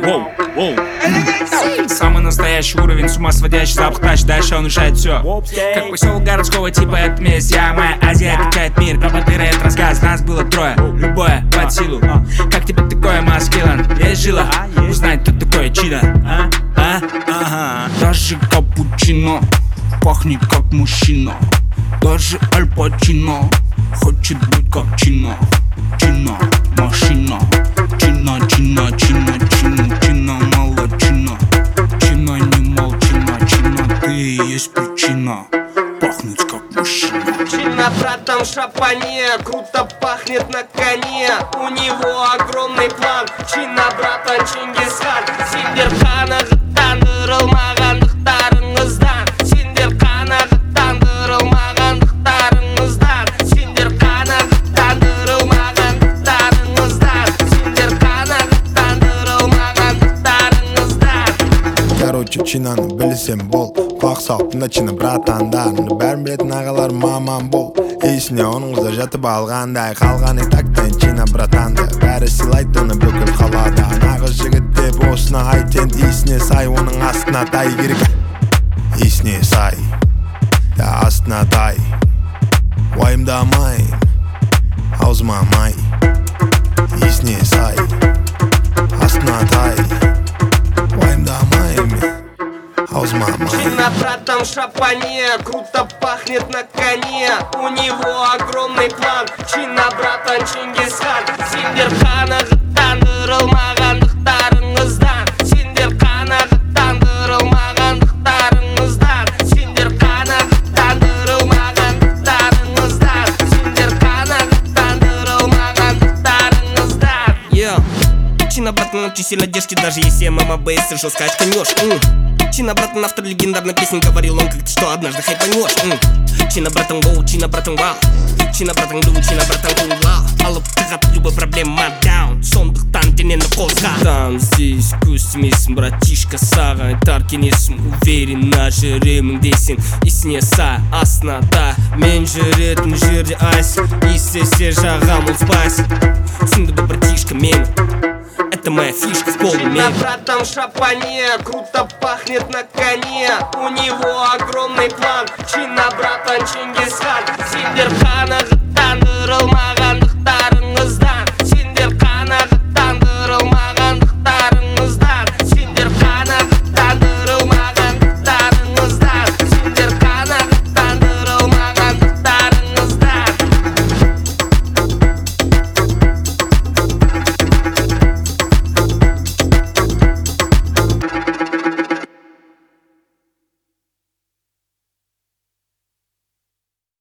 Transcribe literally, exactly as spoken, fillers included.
Воу, воу. Самый настоящий уровень, с ума сводящий запах тач, дальше он решает все. Как поселок городского типа, это месть, я моя Азия качает мир. Пропотыры, это рассказ, нас было трое, любое под силу. Как тебе такое, маскилан? Есть жила, узнать, кто такое чидо. А? А? Ага. Даже капучино пахнет как мужчина. Даже Аль Пачино хочет быть как Чино. Чино, машина. Чина, чина, чина, чина, чина, мало чина. Чина, не молчина, чина, ты и есть причина пахнуть как мужчина. Чина, братан, в шапане, круто пахнет на коне. У него огромный план. Чина, братан, Чингисхан. Синдерхана жыттандырылмағандықтарыңыздан. Синдерхана жыттандырылмағандықтарыңыздан. Синдерхана жыттандырылмағандықтарыңыздан. Синдерхана жыттандырылмағандықтарыңыздан. Короче, чинаны білсем бол. Құлақ салыптың чина братандарыңды бәрін білетін ағалар маман бол. Есіне оның қызы жатып алғандай қалғаны тактен чина братанды. Бәрі сыйлайды оны бүкіл қалада. Нағыз жігіт деп осына айтен есіне сай, оның астына тай керек. Есіне сай, я астына тай. Уайымдамайым, аузыма май. Есіне сай, астына тай. Уайымдамайым, аузыма май. Чина, братан, в шапане, круто пахнет на коне. У него огромный план. Чина, братан, Чингисхан. Синдерхана жыттандырылмағандықтарыңыздан. Синдерхана жыттандырылмағандықтарыңыздан. Синдерхана жыттандырылмағандықтарыңыздан. Синдерхана жыттандырылмағандықтарыңыздан. Yeah. Чина, братан, очень сильно держки, даже если мама бейс жестко очканешь. Чина, братан, автор легендарной песни, говорил он как-то, что однажды хайпанешь. Чина, братан, воу, чина, братан, вау. Чина, братан, глю, чина, братан, кул, вау. Алып тығат любой проблема даун. Сондықтан денені қозға. Там здесь көстемесің, братишка, саған айтар кеңесім. Уверенно жүремін десең, есіне сай, астына тай. Мен жүретін жерде айсың, естесе жағам ол спайсың. Түсінді бұл братишка мені, это моя фишка в полуме. Чина, братан, в шапане, круто пахнет на коне. У него огромный план. Чина, братан, Чингисхан. Синдерхана жыттандырылмаған